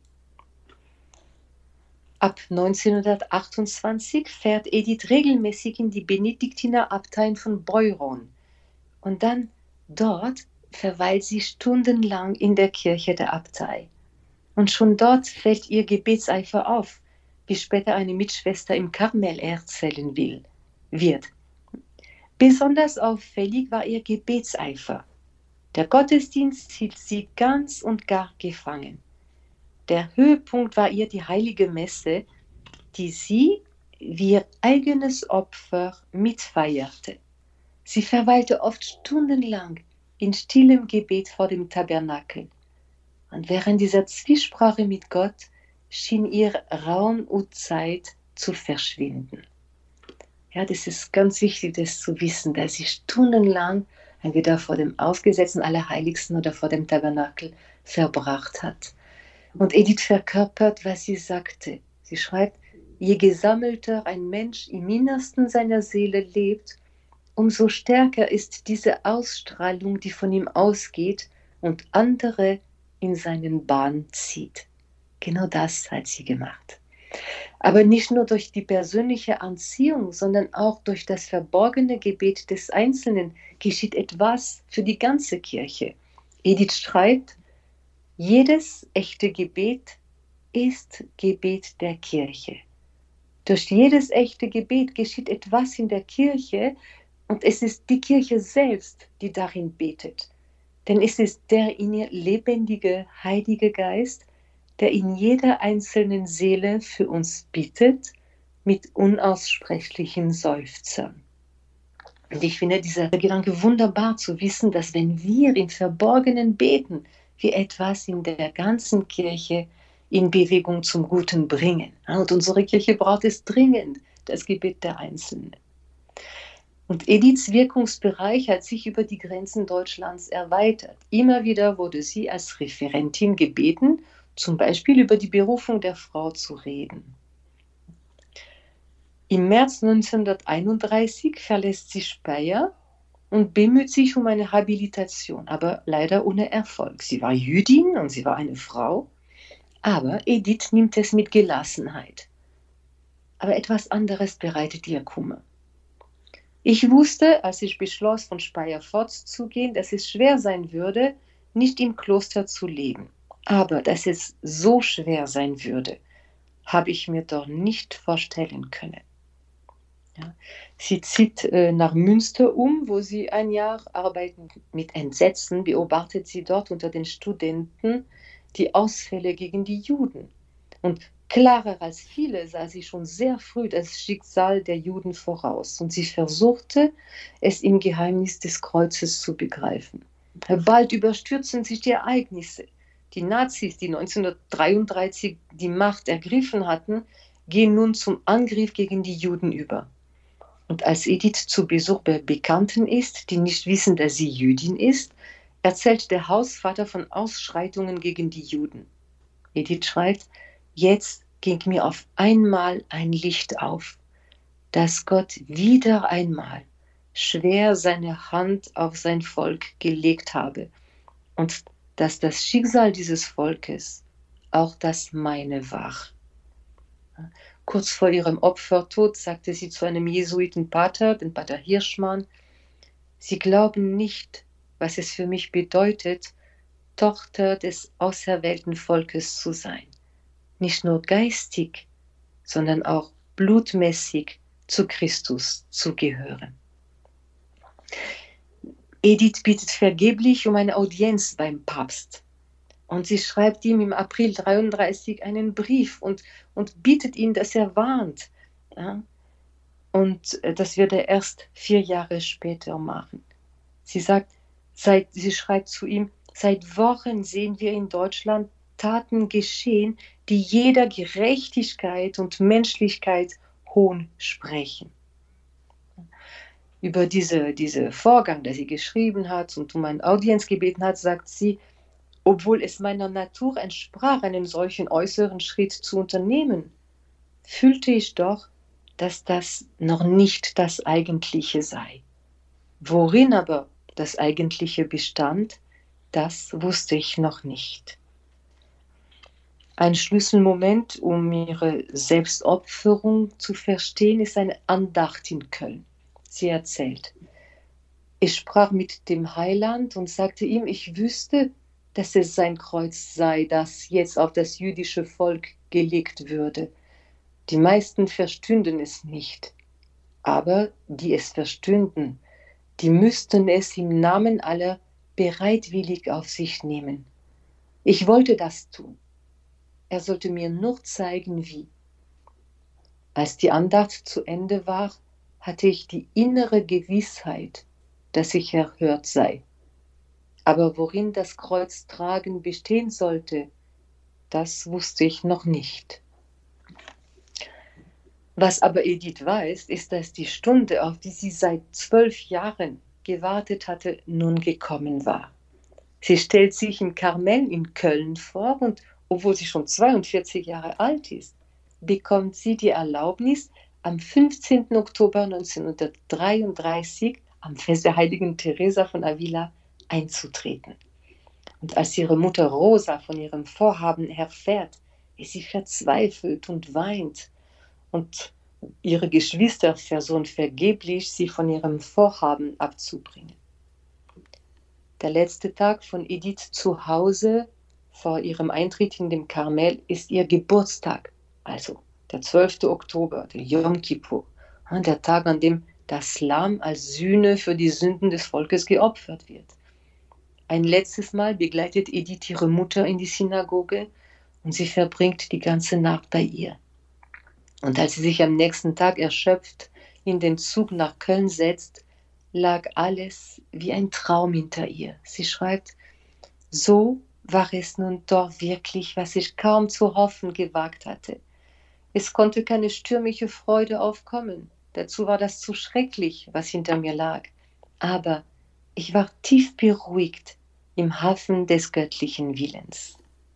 Ab neunzehnhundertachtundzwanzig fährt Edith regelmäßig in die Benediktinerabtei von Beuron. Und dann dort verweilt sie stundenlang in der Kirche der Abtei. Und schon dort fällt ihr Gebetseifer auf, wie später eine Mitschwester im Karmel erzählen will, wird. Besonders auffällig war ihr Gebetseifer. Der Gottesdienst hielt sie ganz und gar gefangen. Der Höhepunkt war ihr die heilige Messe, die sie wie ihr eigenes Opfer mitfeierte. Sie verweilte oft stundenlang in stillem Gebet vor dem Tabernakel. Und während dieser Zwiesprache mit Gott schien ihr Raum und Zeit zu verschwinden. Ja, das ist ganz wichtig, das zu wissen, dass sie stundenlang entweder vor dem aufgesetzten Allerheiligsten oder vor dem Tabernakel verbracht hat. Und Edith verkörpert, was sie sagte. Sie schreibt, je gesammelter ein Mensch im Innersten seiner Seele lebt, umso stärker ist diese Ausstrahlung, die von ihm ausgeht und andere in seinen Bann zieht. Genau das hat sie gemacht. Aber nicht nur durch die persönliche Anziehung, sondern auch durch das verborgene Gebet des Einzelnen geschieht etwas für die ganze Kirche. Edith schreibt, jedes echte Gebet ist Gebet der Kirche. Durch jedes echte Gebet geschieht etwas in der Kirche und es ist die Kirche selbst, die darin betet. Denn es ist der in ihr lebendige Heilige Geist, der in jeder einzelnen Seele für uns bittet, mit unaussprechlichen Seufzern. Und ich finde dieser Gedanke wunderbar zu wissen, dass wenn wir im Verborgenen beten, wir etwas in der ganzen Kirche in Bewegung zum Guten bringen. Und unsere Kirche braucht es dringend, das Gebet der Einzelnen. Und Ediths Wirkungsbereich hat sich über die Grenzen Deutschlands erweitert. Immer wieder wurde sie als Referentin gebeten, zum Beispiel über die Berufung der Frau zu reden. Im März neunzehnhunderteinunddreißig verlässt sie Speyer und bemüht sich um eine Habilitation, aber leider ohne Erfolg. Sie war Jüdin und sie war eine Frau, aber Edith nimmt es mit Gelassenheit. Aber etwas anderes bereitet ihr Kummer. Ich wusste, als ich beschloss, von Speyer fortzugehen, dass es schwer sein würde, nicht im Kloster zu leben. Aber dass es so schwer sein würde, habe ich mir doch nicht vorstellen können. Ja. Sie zieht äh, nach Münster um, wo sie ein Jahr arbeitet. Mit Entsetzen beobachtet sie dort unter den Studenten die Ausfälle gegen die Juden. Und klarer als viele sah sie schon sehr früh das Schicksal der Juden voraus. Und sie versuchte, es im Geheimnis des Kreuzes zu begreifen. Bald überstürzen sich die Ereignisse. Die Nazis, die neunzehnhundertdreiunddreißig die Macht ergriffen hatten, gehen nun zum Angriff gegen die Juden über. Und als Edith zu Besuch bei Bekannten ist, die nicht wissen, dass sie Jüdin ist, erzählt der Hausvater von Ausschreitungen gegen die Juden. Edith schreibt, jetzt ging mir auf einmal ein Licht auf, dass Gott wieder einmal schwer seine Hand auf sein Volk gelegt habe und dass das Schicksal dieses Volkes auch das meine war. Kurz vor ihrem Opfertod sagte sie zu einem Jesuitenpater, den Pater Hirschmann, Sie glauben nicht, was es für mich bedeutet, Tochter des auserwählten Volkes zu sein. Nicht nur geistig, sondern auch blutmäßig zu Christus zu gehören. Edith bittet vergeblich um eine Audienz beim Papst. Und sie schreibt ihm im April neunzehnhundertdreiunddreißig einen Brief und, und bittet ihn, dass er warnt. Ja? Und das wird er erst vier Jahre später machen. Sie sagt, seit, sie schreibt zu ihm, seit Wochen sehen wir in Deutschland Taten geschehen, die jeder Gerechtigkeit und Menschlichkeit Hohn sprechen. Über diese, diese Vorgang, der sie geschrieben hat und um eine Audienz gebeten hat, sagt sie, obwohl es meiner Natur entsprach, einen solchen äußeren Schritt zu unternehmen, fühlte ich doch, dass das noch nicht das Eigentliche sei. Worin aber das eigentliche Bestand, das wusste ich noch nicht. Ein Schlüsselmoment, um ihre Selbstopferung zu verstehen, ist eine Andacht in Köln. Sie erzählt: Ich sprach mit dem Heiland und sagte ihm, ich wüsste, dass es sein Kreuz sei, das jetzt auf das jüdische Volk gelegt würde. Die meisten verstünden es nicht, aber die es verstünden, die müssten es im Namen aller bereitwillig auf sich nehmen. Ich wollte das tun. Er sollte mir nur zeigen, wie. Als die Andacht zu Ende war, hatte ich die innere Gewissheit, dass ich erhört sei. Aber worin das Kreuztragen bestehen sollte, das wusste ich noch nicht. Was aber Edith weiß, ist, dass die Stunde, auf die sie seit zwölf Jahren gewartet hatte, nun gekommen war. Sie stellt sich im Karmel in Köln vor und obwohl sie schon zweiundvierzig Jahre alt ist, bekommt sie die Erlaubnis, am fünfzehnten Oktober neunzehnhundertdreiunddreißig am Fest der heiligen Teresa von Avila einzutreten. Und als ihre Mutter Rosa von ihrem Vorhaben erfährt, ist sie verzweifelt und weint. Und ihre Geschwister versuchen vergeblich, sie von ihrem Vorhaben abzubringen. Der letzte Tag von Edith zu Hause vor ihrem Eintritt in den Karmel ist ihr Geburtstag, also der zwölfte Oktober, der Yom Kippur, der Tag, an dem das Lamm als Sühne für die Sünden des Volkes geopfert wird. Ein letztes Mal begleitet Edith ihre Mutter in die Synagoge und sie verbringt die ganze Nacht bei ihr. Und als sie sich am nächsten Tag erschöpft in den Zug nach Köln setzt, lag alles wie ein Traum hinter ihr. Sie schreibt, so war es nun doch wirklich, was ich kaum zu hoffen gewagt hatte. Es konnte keine stürmische Freude aufkommen. Dazu war das zu schrecklich, was hinter mir lag. Aber ich war tief beruhigt im Hafen des göttlichen Willens.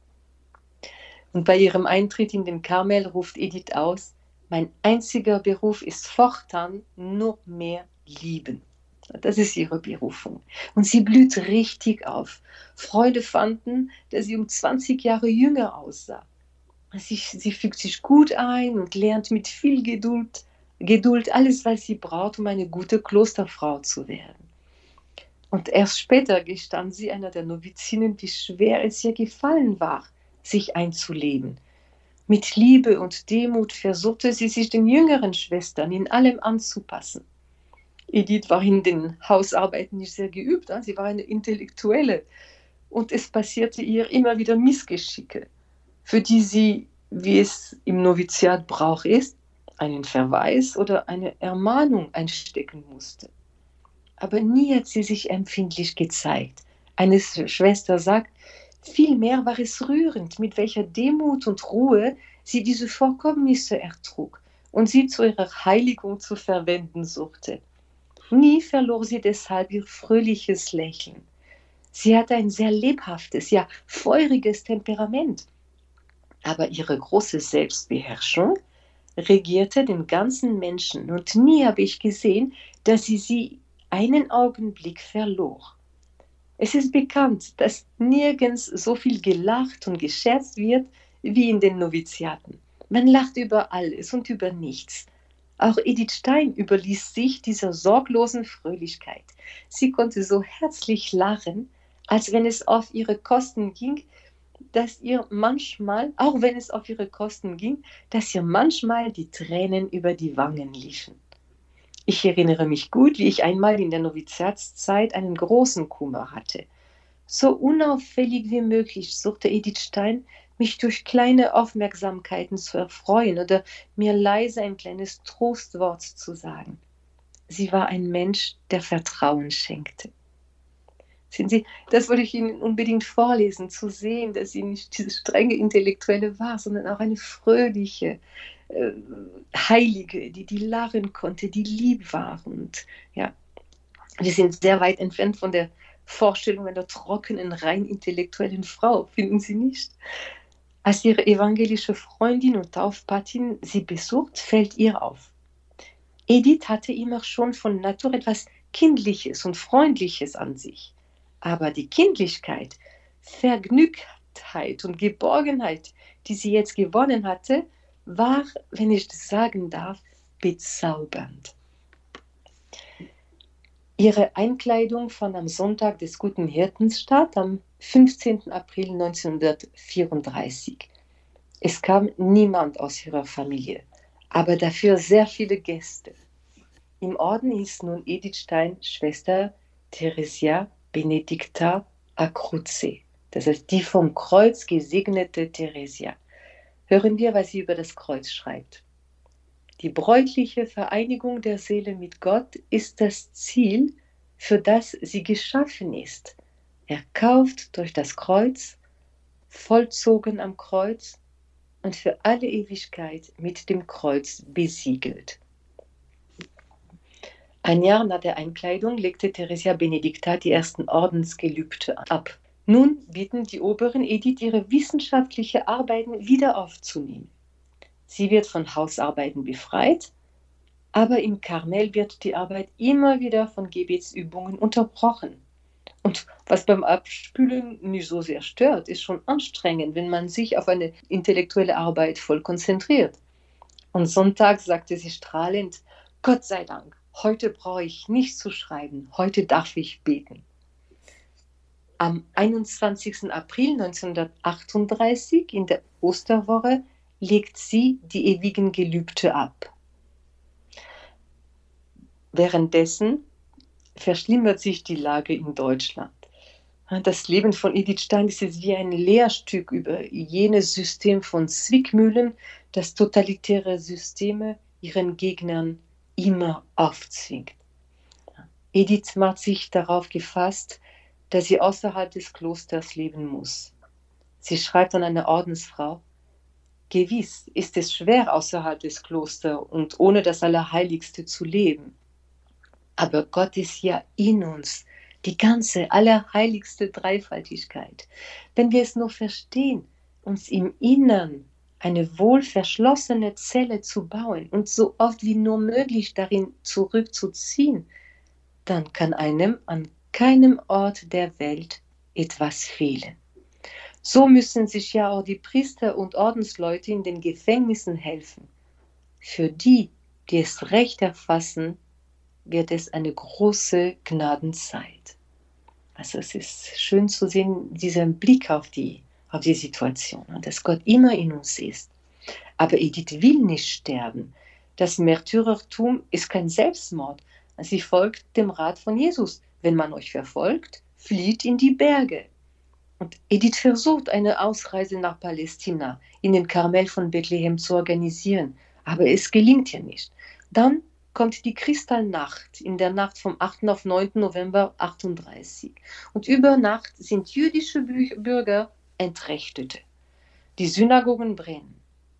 Und bei ihrem Eintritt in den Karmel ruft Edith aus, mein einziger Beruf ist fortan nur mehr lieben. Das ist ihre Berufung. Und sie blüht richtig auf. Freunde fanden, dass sie um zwanzig Jahre jünger aussah. Sie, sie fügt sich gut ein und lernt mit viel Geduld, Geduld alles, was sie braucht, um eine gute Klosterfrau zu werden. Und erst später gestand sie einer der Novizinnen, wie schwer es ihr gefallen war, sich einzuleben. Mit Liebe und Demut versuchte sie sich den jüngeren Schwestern in allem anzupassen. Edith war in den Hausarbeiten nicht sehr geübt, sie war eine Intellektuelle und es passierte ihr immer wieder Missgeschicke, für die sie, wie es im Noviziat Brauch ist, einen Verweis oder eine Ermahnung einstecken musste. Aber nie hat sie sich empfindlich gezeigt. Eine Schwester sagt, vielmehr war es rührend, mit welcher Demut und Ruhe sie diese Vorkommnisse ertrug und sie zu ihrer Heiligung zu verwenden suchte. Nie verlor sie deshalb ihr fröhliches Lächeln. Sie hatte ein sehr lebhaftes, ja feuriges Temperament. Aber ihre große Selbstbeherrschung regierte den ganzen Menschen und nie habe ich gesehen, dass sie sie einen Augenblick verlor. Es ist bekannt, dass nirgends so viel gelacht und gescherzt wird wie in den Noviziaten. Man lacht über alles und über nichts. Auch Edith Stein überließ sich dieser sorglosen Fröhlichkeit. Sie konnte so herzlich lachen, als wenn es auf ihre Kosten ging, dass ihr manchmal, auch wenn es auf ihre Kosten ging, dass ihr manchmal die Tränen über die Wangen liefen. Ich erinnere mich gut, wie ich einmal in der Noviziatszeit einen großen Kummer hatte. So unauffällig wie möglich suchte Edith Stein, mich durch kleine Aufmerksamkeiten zu erfreuen oder mir leise ein kleines Trostwort zu sagen. Sie war ein Mensch, der Vertrauen schenkte. Sehen Sie, das wollte ich Ihnen unbedingt vorlesen, zu sehen, dass sie nicht diese strenge Intellektuelle war, sondern auch eine fröhliche, äh, Heilige, die, die lachen konnte, die lieb war. Und ja, wir sind sehr weit entfernt von der Vorstellung einer trockenen, rein intellektuellen Frau, finden Sie nicht? Als ihre evangelische Freundin und Taufpatin sie besucht, fällt ihr auf. Edith hatte immer schon von Natur etwas Kindliches und Freundliches an sich. Aber die Kindlichkeit, Vergnügtheit und Geborgenheit, die sie jetzt gewonnen hatte, war, wenn ich das sagen darf, bezaubernd. Ihre Einkleidung fand am Sonntag des Guten Hirtens statt, am fünfzehnten April neunzehnhundertvierunddreißig. Es kam niemand aus ihrer Familie, aber dafür sehr viele Gäste. Im Orden ist nun Edith Stein Schwester Theresia Benedicta a Cruce, das heißt die vom Kreuz gesegnete Theresia. Hören wir, was sie über das Kreuz schreibt. Die bräutliche Vereinigung der Seele mit Gott ist das Ziel, für das sie geschaffen ist, erkauft durch das Kreuz, vollzogen am Kreuz und für alle Ewigkeit mit dem Kreuz besiegelt. Ein Jahr nach der Einkleidung legte Theresia Benedicta die ersten Ordensgelübde ab. Nun bitten die Oberen Edith, ihre wissenschaftliche Arbeiten wieder aufzunehmen. Sie wird von Hausarbeiten befreit, aber im Karmel wird die Arbeit immer wieder von Gebetsübungen unterbrochen. Und was beim Abspülen nicht so sehr stört, ist schon anstrengend, wenn man sich auf eine intellektuelle Arbeit voll konzentriert. Und Sonntag sagte sie strahlend, Gott sei Dank, heute brauche ich nicht zu schreiben, heute darf ich beten. Am einundzwanzigsten April neunzehnhundertachtunddreißig, in der Osterwoche, legt sie die ewigen Gelübde ab. Währenddessen verschlimmert sich die Lage in Deutschland. Das Leben von Edith Stein ist jetzt wie ein Lehrstück über jenes System von Zwickmühlen, das totalitäre Systeme ihren Gegnern immer aufzwingt. Edith macht sich darauf gefasst, dass sie außerhalb des Klosters leben muss. Sie schreibt an eine Ordensfrau, gewiss ist es schwer, außerhalb des Klosters und ohne das Allerheiligste zu leben. Aber Gott ist ja in uns, die ganze allerheiligste Dreifaltigkeit. Wenn wir es nur verstehen, uns im Innern eine wohl verschlossene Zelle zu bauen und so oft wie nur möglich darin zurückzuziehen, dann kann einem an keinem Ort der Welt etwas fehlen. So müssen sich ja auch die Priester und Ordensleute in den Gefängnissen helfen. Für die, die es recht erfassen, wird es eine große Gnadenzeit. Also es ist schön zu sehen, diesen Blick auf die, auf die Situation, dass Gott immer in uns ist. Aber Edith will nicht sterben. Das Märtyrertum ist kein Selbstmord. Sie folgt dem Rat von Jesus. Wenn man euch verfolgt, flieht in die Berge. Und Edith versucht, eine Ausreise nach Palästina, in den Karmel von Bethlehem zu organisieren. Aber es gelingt ihr nicht. Dann kommt die Kristallnacht in der Nacht vom achten auf neunten November achtunddreißig. Und über Nacht sind jüdische Bürger Entrechtete. Die Synagogen brennen.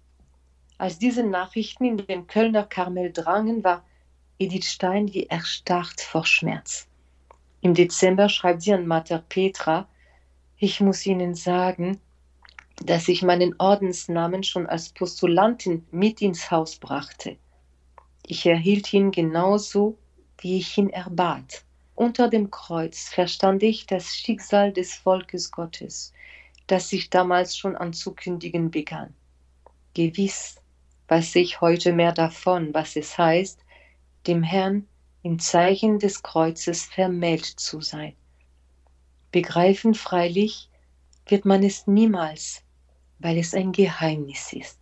Als diese Nachrichten in den Kölner Karmel drangen, war Edith Stein wie erstarrt vor Schmerz. Im Dezember schreibt sie an Mater Petra, ich muss Ihnen sagen, dass ich meinen Ordensnamen schon als Postulantin mit ins Haus brachte. Ich erhielt ihn genauso, wie ich ihn erbat. Unter dem Kreuz verstand ich das Schicksal des Volkes Gottes, das sich damals schon anzukündigen begann. Gewiss weiß ich heute mehr davon, was es heißt, dem Herrn im Zeichen des Kreuzes vermählt zu sein. Begreifen freilich wird man es niemals, weil es ein Geheimnis ist.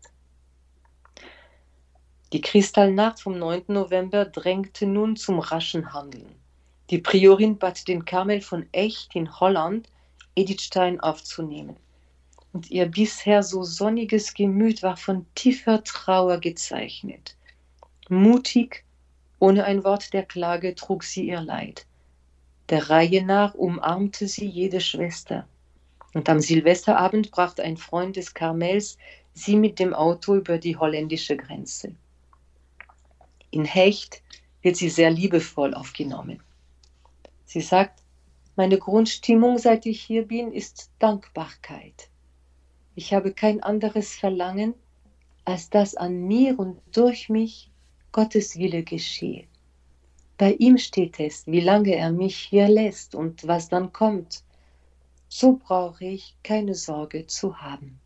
Die Kristallnacht vom neunten November drängte nun zum raschen Handeln. Die Priorin bat den Karmel von Echt in Holland, Edith Stein aufzunehmen. Und ihr bisher so sonniges Gemüt war von tiefer Trauer gezeichnet. Mutig, ohne ein Wort der Klage, trug sie ihr Leid. Der Reihe nach umarmte sie jede Schwester. Und am Silvesterabend brachte ein Freund des Karmels sie mit dem Auto über die holländische Grenze. In Hecht wird sie sehr liebevoll aufgenommen. Sie sagt, meine Grundstimmung, seit ich hier bin, ist Dankbarkeit. Ich habe kein anderes Verlangen, als dass an mir und durch mich Gottes Wille geschehe. Bei ihm steht es, wie lange er mich hier lässt und was dann kommt. So brauche ich keine Sorge zu haben.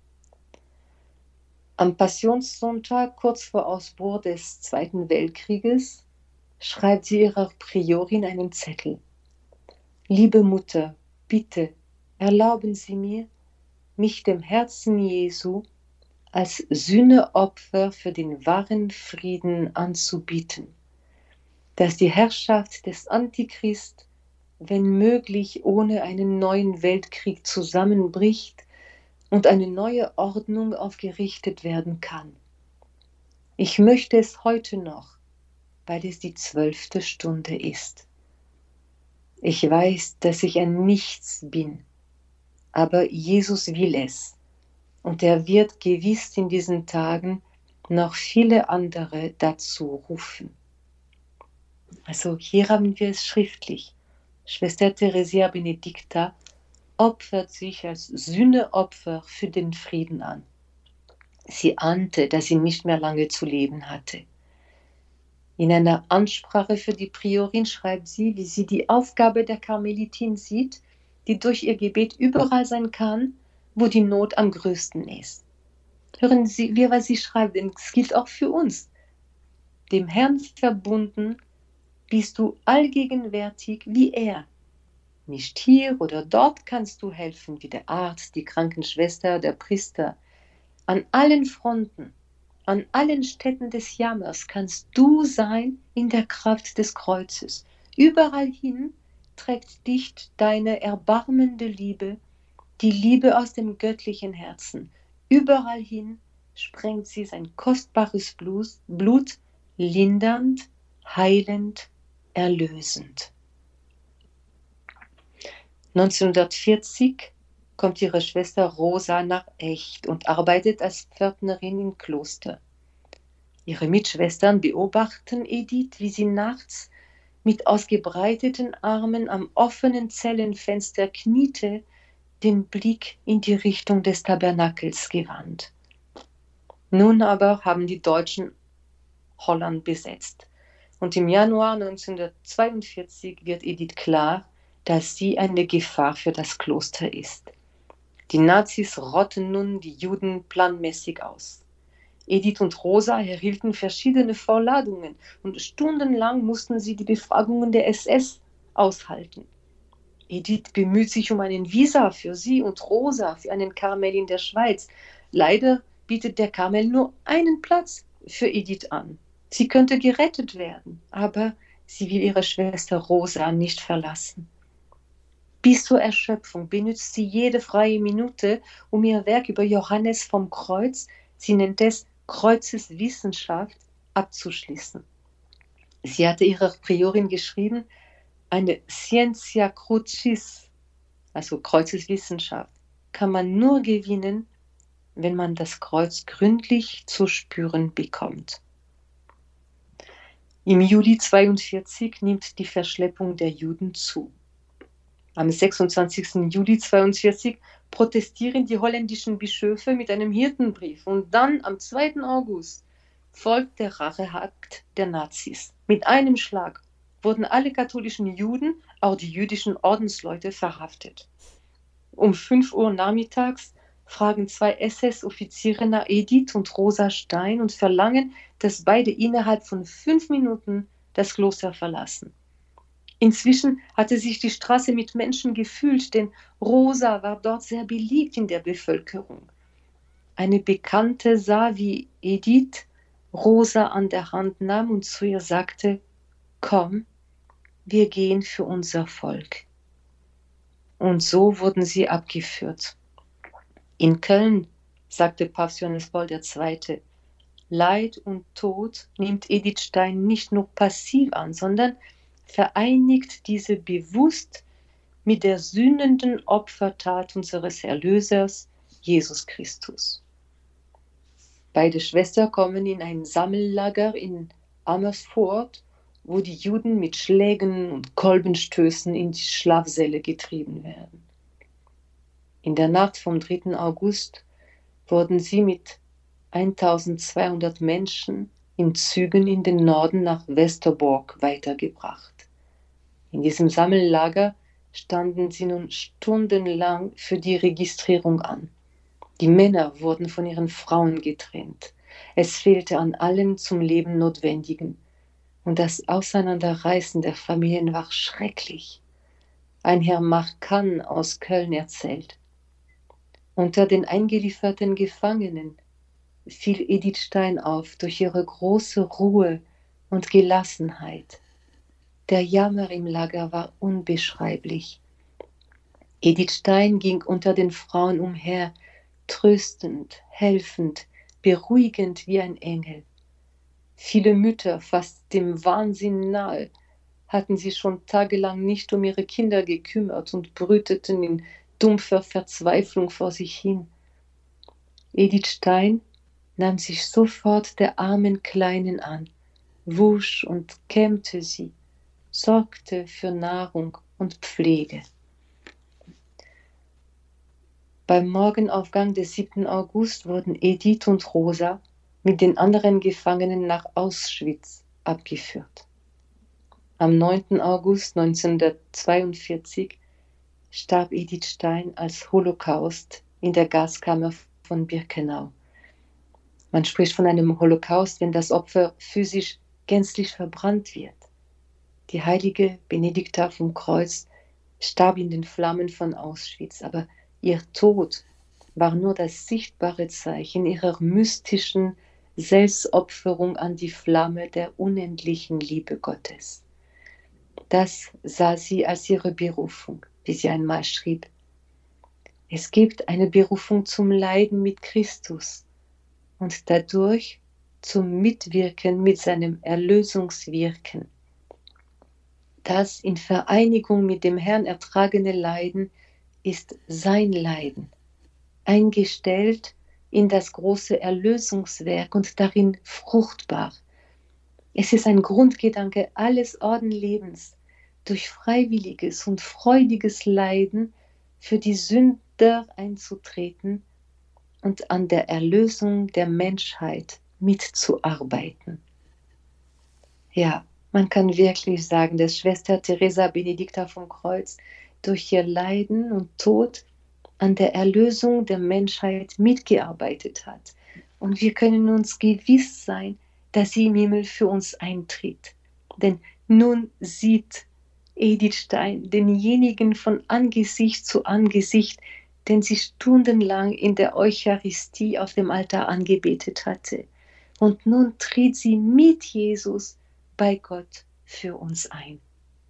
Am Passionssonntag, kurz vor Ausbruch des Zweiten Weltkrieges, schreibt sie ihrer Priorin einen Zettel. Liebe Mutter, bitte erlauben Sie mir, mich dem Herzen Jesu als Sühneopfer für den wahren Frieden anzubieten, dass die Herrschaft des Antichrist, wenn möglich, ohne einen neuen Weltkrieg zusammenbricht und eine neue Ordnung aufgerichtet werden kann. Ich möchte es heute noch, weil es die zwölfte Stunde ist. Ich weiß, dass ich ein Nichts bin, aber Jesus will es und er wird gewiss in diesen Tagen noch viele andere dazu rufen. Also hier haben wir es schriftlich. Schwester Theresia Benedicta opfert sich als Sühneopfer für den Frieden an. Sie ahnte, dass sie nicht mehr lange zu leben hatte. In einer Ansprache für die Priorin schreibt sie, wie sie die Aufgabe der Karmelitin sieht, die durch ihr Gebet überall sein kann, wo die Not am größten ist. Hören Sie, wie was sie schreibt, denn es gilt auch für uns. Dem Herrn verbunden bist du allgegenwärtig wie er. Nicht hier oder dort kannst du helfen, wie der Arzt, die Krankenschwester, der Priester. An allen Fronten, an allen Stätten des Jammers kannst du sein in der Kraft des Kreuzes. Überall hin trägt dich deine erbarmende Liebe, die Liebe aus dem göttlichen Herzen. Überall hin sprengt sie sein kostbares Blut, lindernd, heilend, erlösend. neunzehnhundertvierzig kommt ihre Schwester Rosa nach Echt und arbeitet als Pförtnerin im Kloster. Ihre Mitschwestern beobachten Edith, wie sie nachts mit ausgebreiteten Armen am offenen Zellenfenster kniete, den Blick in die Richtung des Tabernakels gewandt. Nun aber haben die Deutschen Holland besetzt und im Januar neunzehnhundertzweiundvierzig wird Edith klar, dass sie eine Gefahr für das Kloster ist. Die Nazis rotten nun die Juden planmäßig aus. Edith und Rosa erhielten verschiedene Vorladungen und stundenlang mussten sie die Befragungen der S S aushalten. Edith bemüht sich um einen Visa für sie und Rosa für einen Karmel in der Schweiz. Leider bietet der Karmel nur einen Platz für Edith an. Sie könnte gerettet werden, aber sie will ihre Schwester Rosa nicht verlassen. Bis zur Erschöpfung benutzt sie jede freie Minute, um ihr Werk über Johannes vom Kreuz, sie nennt es Kreuzeswissenschaft, abzuschließen. Sie hatte ihrer Priorin geschrieben, eine Scientia Crucis, also Kreuzeswissenschaft, kann man nur gewinnen, wenn man das Kreuz gründlich zu spüren bekommt. Im Juli zweiundvierzig nimmt die Verschleppung der Juden zu. Am sechsundzwanzigsten Juli zweiundvierzig protestieren die holländischen Bischöfe mit einem Hirtenbrief und dann am zweiten August folgt der Racheakt der Nazis. Mit einem Schlag wurden alle katholischen Juden, auch die jüdischen Ordensleute, verhaftet. Um fünf Uhr nachmittags fragen zwei S S-Offiziere nach Edith und Rosa Stein und verlangen, dass beide innerhalb von fünf Minuten das Kloster verlassen. Inzwischen hatte sich die Straße mit Menschen gefüllt, denn Rosa war dort sehr beliebt in der Bevölkerung. Eine Bekannte sah, wie Edith Rosa an der Hand nahm und zu ihr sagte, komm, wir gehen für unser Volk. Und so wurden sie abgeführt. In Köln, sagte Papst Johannes Paul der Zweite, Leid und Tod nimmt Edith Stein nicht nur passiv an, sondern vereinigt diese bewusst mit der sühnenden Opfertat unseres Erlösers, Jesus Christus. Beide Schwestern kommen in ein Sammellager in Amersfoort, wo die Juden mit Schlägen und Kolbenstößen in die Schlafsäle getrieben werden. In der Nacht vom dritten August wurden sie mit eintausendzweihundert Menschen in Zügen in den Norden nach Westerbork weitergebracht. In diesem Sammellager standen sie nun stundenlang für die Registrierung an. Die Männer wurden von ihren Frauen getrennt. Es fehlte an allem zum Leben Notwendigen. Und das Auseinanderreißen der Familien war schrecklich. Ein Herr Marcan aus Köln erzählt: Unter den eingelieferten Gefangenen fiel Edith Stein auf durch ihre große Ruhe und Gelassenheit. Der Jammer im Lager war unbeschreiblich. Edith Stein ging unter den Frauen umher, tröstend, helfend, beruhigend wie ein Engel. Viele Mütter, fast dem Wahnsinn nahe, hatten sich schon tagelang nicht um ihre Kinder gekümmert und brüteten in dumpfer Verzweiflung vor sich hin. Edith Stein nahm sich sofort der armen Kleinen an, wusch und kämmte sie, sorgte für Nahrung und Pflege. Beim Morgenaufgang des siebten August wurden Edith und Rosa mit den anderen Gefangenen nach Auschwitz abgeführt. Am neunten August neunzehnhundertzweiundvierzig starb Edith Stein als Holocaust in der Gaskammer von Birkenau. Man spricht von einem Holocaust, wenn das Opfer physisch gänzlich verbrannt wird. Die heilige Benedikta vom Kreuz starb in den Flammen von Auschwitz, aber ihr Tod war nur das sichtbare Zeichen ihrer mystischen Selbstopferung an die Flamme der unendlichen Liebe Gottes. Das sah sie als ihre Berufung, wie sie einmal schrieb. Es gibt eine Berufung zum Leiden mit Christus und dadurch zum Mitwirken mit seinem Erlösungswirken. Das in Vereinigung mit dem Herrn ertragene Leiden ist sein Leiden, eingestellt in das große Erlösungswerk und darin fruchtbar. Es ist ein Grundgedanke alles Ordenlebens, durch freiwilliges und freudiges Leiden für die Sünder einzutreten und an der Erlösung der Menschheit mitzuarbeiten. Ja, man kann wirklich sagen, dass Schwester Teresa Benedikta vom Kreuz durch ihr Leiden und Tod an der Erlösung der Menschheit mitgearbeitet hat. Und wir können uns gewiss sein, dass sie im Himmel für uns eintritt. Denn nun sieht Edith Stein denjenigen von Angesicht zu Angesicht, den sie stundenlang in der Eucharistie auf dem Altar angebetet hatte. Und nun tritt sie mit Jesus bei Gott für uns ein.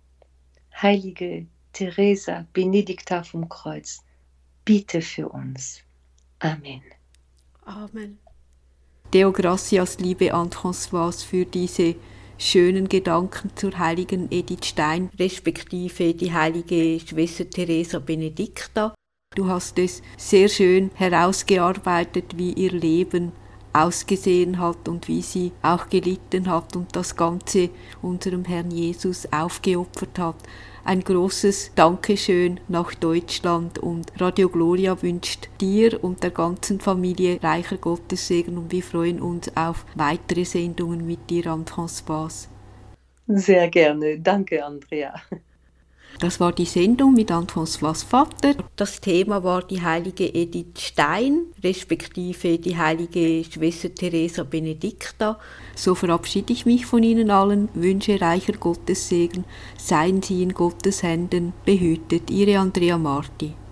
Heilige Teresa Benedikta vom Kreuz, bitte für uns. Amen. Amen. Deo gratias, liebe Anne-Françoise, für diese schönen Gedanken zur heiligen Edith Stein, respektive die heilige Schwester Teresa Benedikta. Du hast es sehr schön herausgearbeitet, wie ihr Leben ausgesehen hat und wie sie auch gelitten hat und das Ganze unserem Herrn Jesus aufgeopfert hat. Ein großes Dankeschön nach Deutschland, und Radio Gloria wünscht dir und der ganzen Familie reicher Gottessegen, und wir freuen uns auf weitere Sendungen mit dir, Anne-Françoise. Sehr gerne. Danke, Andrea. Das war die Sendung mit Anne-Françoise Vater. Das Thema war die heilige Edith Stein, respektive die heilige Schwester Teresa Benedikta. So verabschiede ich mich von Ihnen allen, wünsche reicher Gottessegen, seien Sie in Gottes Händen behütet. Ihre Andrea Marti.